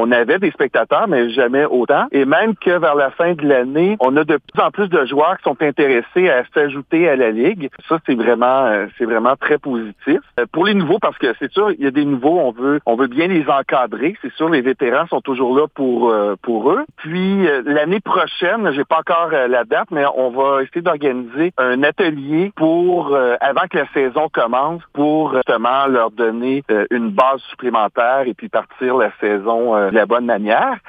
on avait des spectateurs, mais jamais autant. Et même que vers la fin de l'année, on a de plus en plus de joueurs qui sont intéressés à s'ajouter à la Ligue. Ça, c'est vraiment très positif. Pour les nouveaux, parce que c'est sûr, il y a des nouveaux, on veut bien les encadrer. C'est sûr, les vétérans sont toujours là pour eux. Puis, l'année prochaine, j'ai pas encore la date, mais on va essayer d'organiser un atelier pour, avant que la saison commence, pour justement leur donner une base supplémentaire et puis partir la saison de la bonne manière.